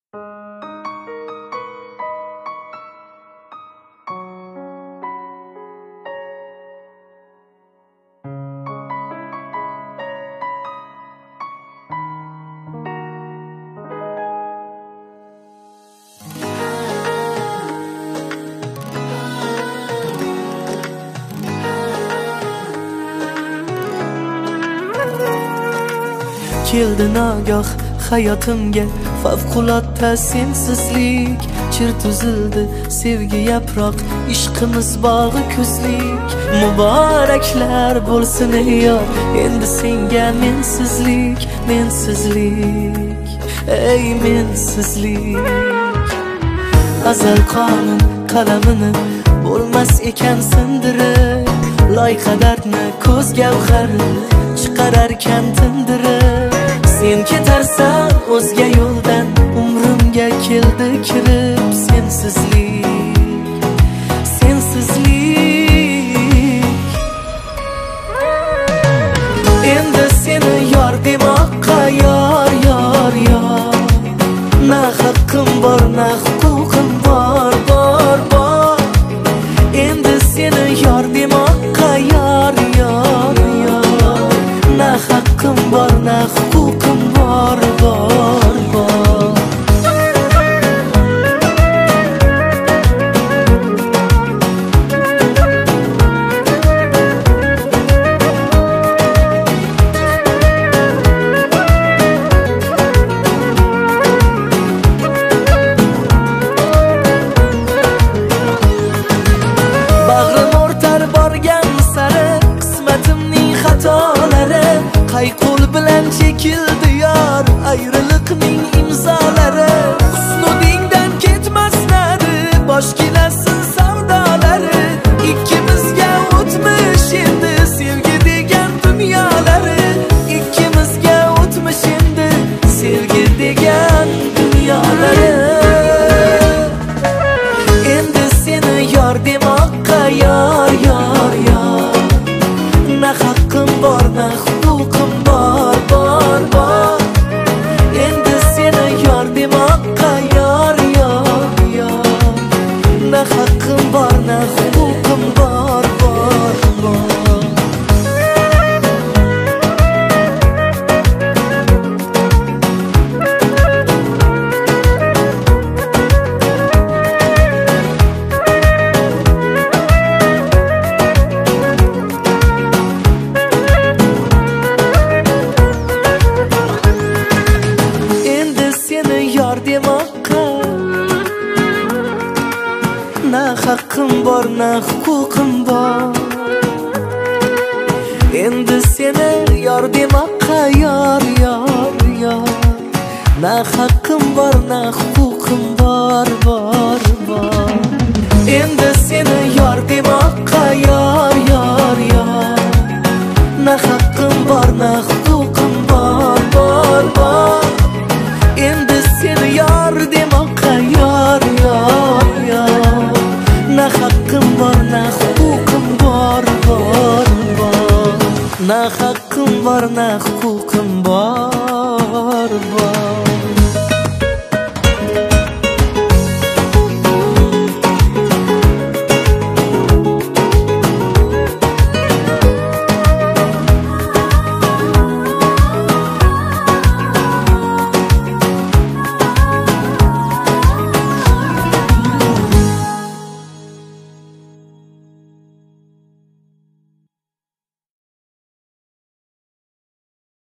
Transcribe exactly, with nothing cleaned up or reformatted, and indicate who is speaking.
Speaker 1: Keldi nagah hayotimga favqulodda sensizlik, chir tuzildi sevgi yaproq, ishqimiz bog'i kuzlik. Muboraklar bo'lsin ey yor, endi senga mensizlik, mensizlik, ey mensizlik. Azal qonun qalamini bo'lmas ekan sindirib, loyqa dardni ko'z gavhari chiqararkan tindirib. Sen ketarsan o'zga yo'ldan, umrimga keldi kirib sensizlik, sensizlik. Endi seni yor demoqqa yor, yor, yor. Na haqqim bor, na huquqim bor, bor, bor. Endi seni yor demoqqa yor, yor, yor. Na haqqim bor, na huquqim bor, bor, bor. Bag'rim o'rtar borgan sari qismatimning xatolari, qay qo'l bilan chekildi yor ayriliqning imzolari. Husnudingdan ketmasnadi bosh kelasin savdolari, ikkimizga o'tmish endi sevgi degan dunyolari, ikkimizga o'tmish endi sevgi degan dunyolari. Endi seni yor demoqqa yor, yor, yor. Na haqqim bor, na huquqim bor, bor, bor. Endi seni yor demoqqa yor, yor, yor. Na haqqim bor, na huquqim bor, bor, bor. Yor demoqqa na haqqim bor, na huquqim bor. Endi seni yor demoqqa yor, yor, yor. Na haqqim bor, na huquqim bor, bor, bor. Endi seni yor demoqqa yor, yor, yor. Na haqqim bor, na huquqim bor, bor, bor. Endi seni yor demoqqa yor, yor, yor. Na haqqim bor, na huquqim bor, bor, bor. Na haqqim bor, na